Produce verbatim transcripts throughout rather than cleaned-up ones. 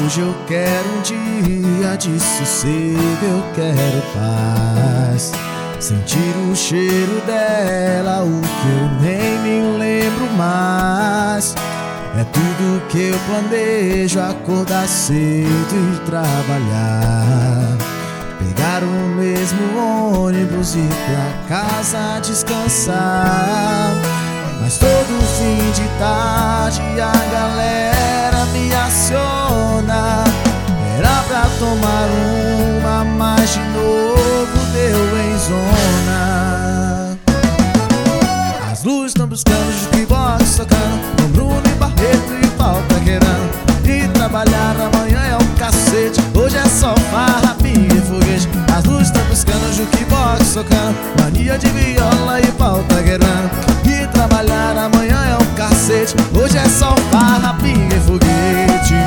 Hoje eu quero um dia de sossego, eu quero paz. Sentir o cheiro dela, o que eu nem me lembro mais. É tudo que eu planejo, acordar cedo e trabalhar, pegar o mesmo ônibus e ir pra casa descansar. Mas todo fim de tarde a galera me aciona. Era pra tomar uma, mas de novo deu em zona. As luzes estão buscando jukebox, tocando com Bruno e Barreto e pau paquerando. E trabalhar amanhã é um cacete, hoje é só farra, pinga e foguete. As luzes estão buscando jukebox, tocando mania de viola e pau paquerando. E trabalhar amanhã é um cacete, hoje é só farra, pinga e foguete.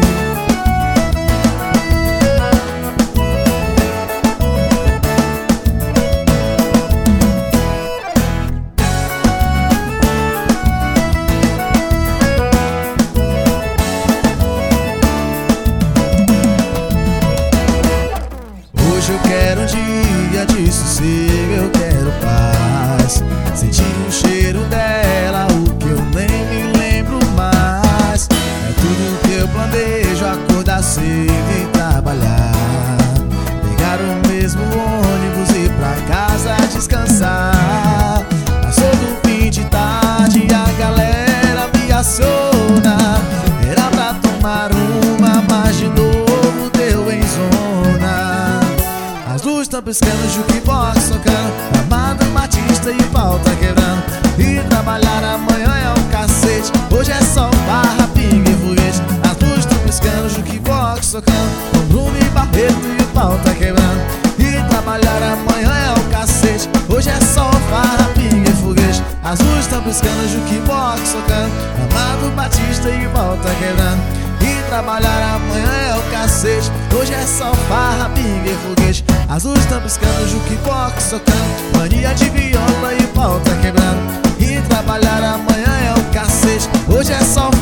Hoje eu quero um dia de sossego, eu quero paz. Sentir o cheiro dela, o que eu nem me lembro mais. É tudo que eu planejo, acordar cedo e trabalhar, pegar o mesmo ônibus e ir pra casa descansar. Passou do fim de tarde, a galera me aciona. Era pra tomar uma, mas de novo deu em zona. As luzes estão piscando, jukebox tocando, Amado Batista e pau tá quebrando. E trabalhar amanhã é um cacete, hoje é só barra, pinga e foguete. As luzes estão piscando, jukebox tocando, com Bruno e Barreto e pau tá quebrando. E trabalhar amanhã é um cacete, hoje é só barra, pinga e foguete. As luzes estão piscando, jukebox tocando, Amado Batista e pau tá quebrando. E trabalhar amanhã é o cacete, hoje é só farra, pinga e foguete. As luzes estão piscando, jukebox tocando, mania de viola e pau tá quebrando. E trabalhar amanhã é o cacete, hoje é só